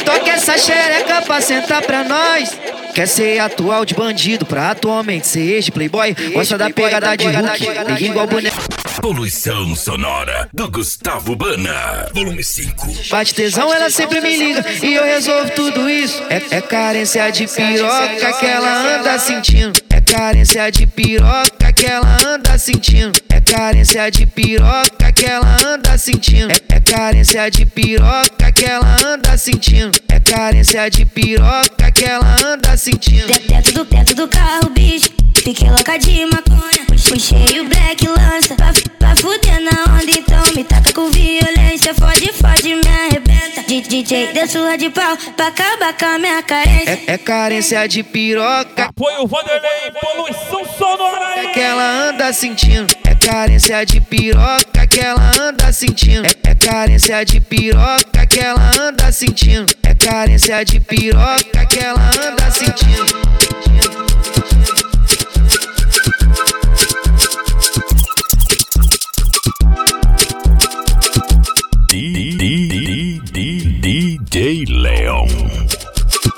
Toca essa xereca pra sentar pra nós. Quer ser atual de bandido pra atualmente ser ex de playboy. Gosta da pegada de Hulk, liga igual boneco. Poluição sonora do Gustavo Bana, volume 5. Bate tesão, ela sempre me liga e eu resolvo tudo isso. É carência de piroca que ela anda sentindo. É carência de piroca que ela anda sentindo. É carência de piroca que ela anda sentindo. É carência de piroca que ela anda sentindo. É carência de piroca que ela anda sentindo. Dentro do carro, bicho, fiquei louca de maconha. Puxei o black lança pra fuder na onda. Então me taca com violência, fode, me arrebenta. DJ deu surra de pau pra acabar com a minha carência. É carência de piroca. Apoio o Vanderlei, poluição sonora aí. Que ela anda sentindo. É carência de piroca que ela anda sentindo. É carência de piroca que ela anda sentindo. É carência de piroca que ela anda sentindo. DJ Leon.